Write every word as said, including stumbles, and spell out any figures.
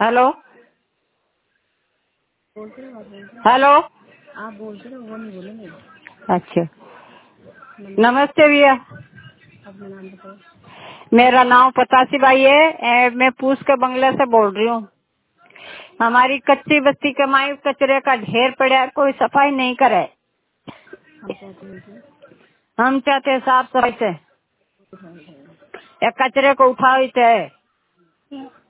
Hello बोलते रहो, आप बोलते रहो, हेलो। आप बोलते रहो, वो नहीं बोलेंगे। अच्छा, नमस्ते। नमस्ते भैया। अपना नाम बताओ। मेरा नाम पतासी बाई है। ए, मैं पूछ के बंगले से बोल रही हूँ। हमारी कच्ची बस्ती के माई कचरे का ढेर पड़ा है, कोई सफाई नहीं करे। हम कहते हैं कि हम चाहते हैं साफ सफाई से उठाओ, उठाओ। या कचरे को उठाओ थे।